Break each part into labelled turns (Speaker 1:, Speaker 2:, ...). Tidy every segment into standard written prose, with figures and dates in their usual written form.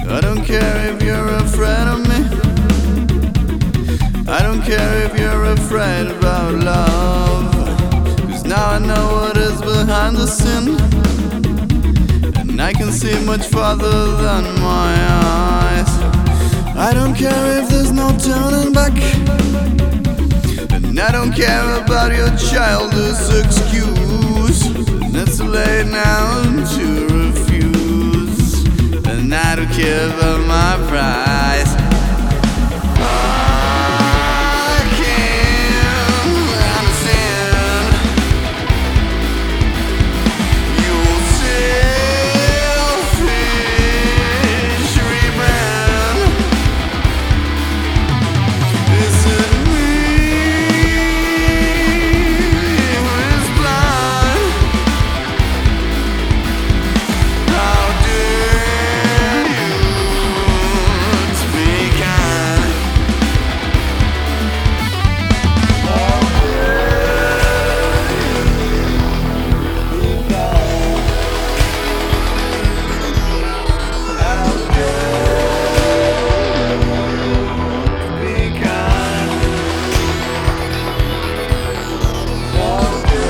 Speaker 1: I don't care if you're afraid of me. I don't care if you're afraid about love, 'cause now I know what is behind the sin, and I can see much farther than my eyes. I don't care if there's no turning back, and I don't care about your childish excuse. And it's too late now to refuse, and I don't care about my price. I can't understand. You're selfish rebrand. Is it me who is blind? How dare you speak kind? How dare you speak kind? How dare you speak kind? How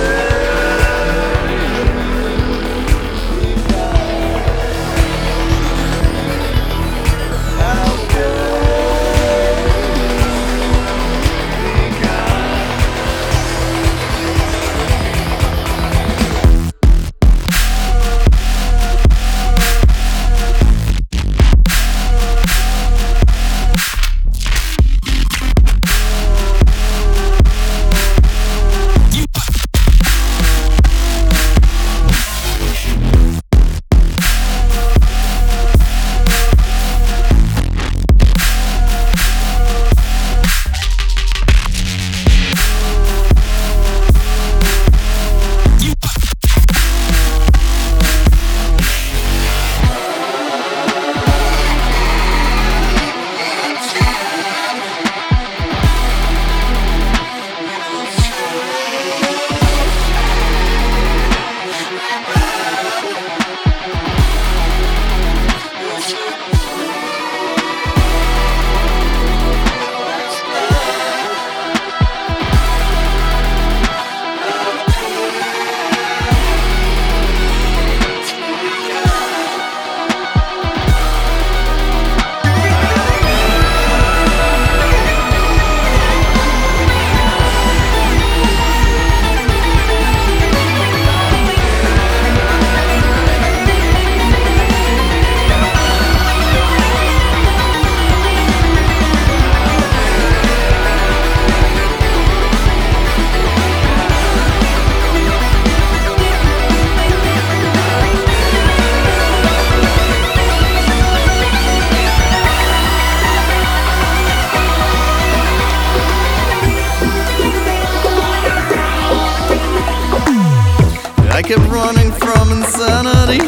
Speaker 1: I kept running from insanity,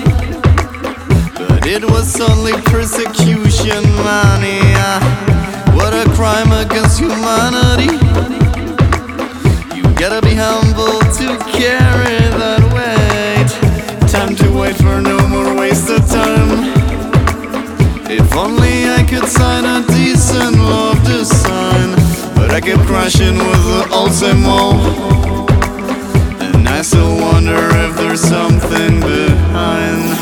Speaker 1: but it was only persecution, mania. What a crime against humanity. You gotta be humble to carry that weight. Time to wait for no more wasted time. If only I could sign a decent love design, but I kept crashing with the old same old. I still wonder if there's something behind.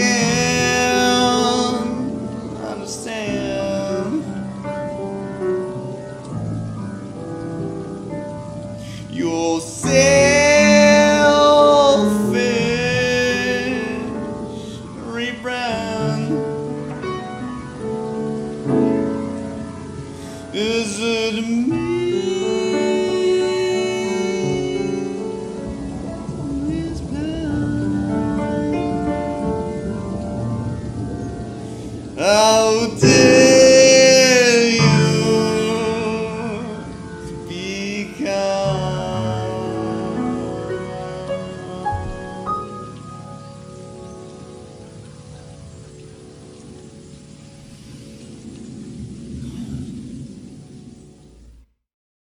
Speaker 1: understand. üzülme.